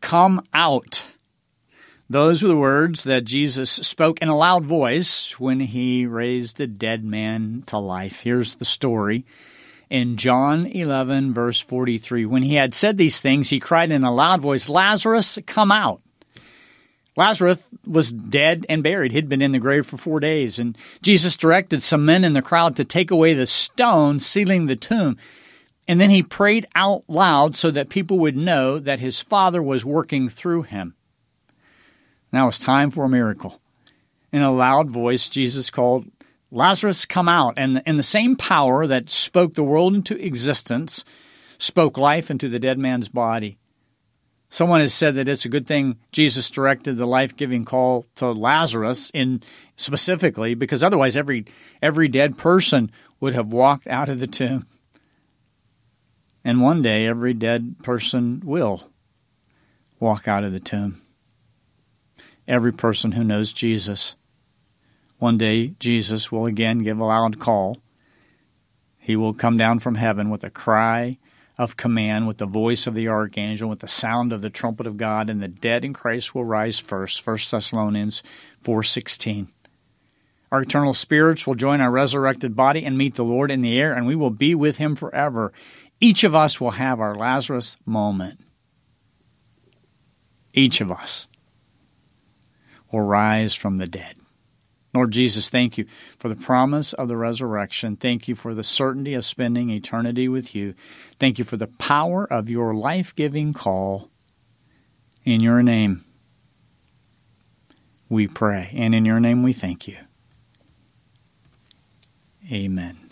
come out. Those were the words that Jesus spoke in a loud voice when he raised a dead man to life. Here's the story. In John 11, verse 43, when he had said these things, he cried in a loud voice, "Lazarus, come out." Lazarus was dead and buried. He'd been in the grave for 4 days. And Jesus directed some men in the crowd to take away the stone sealing the tomb. And then he prayed out loud so that people would know that his Father was working through him. Now it's time for a miracle. In a loud voice, Jesus called, "Lazarus, come out." And the same power that spoke the world into existence spoke life into the dead man's body. Someone has said that it's a good thing Jesus directed the life-giving call to Lazarus specifically, because otherwise every dead person would have walked out of the tomb. And one day every dead person will walk out of the tomb. Every person who knows Jesus. One day Jesus will again give a loud call. He will come down from heaven with a cry of command, with the voice of the archangel, with the sound of the trumpet of God, and the dead in Christ will rise first. 1 Thessalonians 4:16. Our eternal spirits will join our resurrected body and meet the Lord in the air, and we will be with him forever. Each of us will have our Lazarus moment. Each of us will rise from the dead. Lord Jesus, thank you for the promise of the resurrection. Thank you for the certainty of spending eternity with you. Thank you for the power of your life-giving call. In your name we pray, and in your name we thank you. Amen.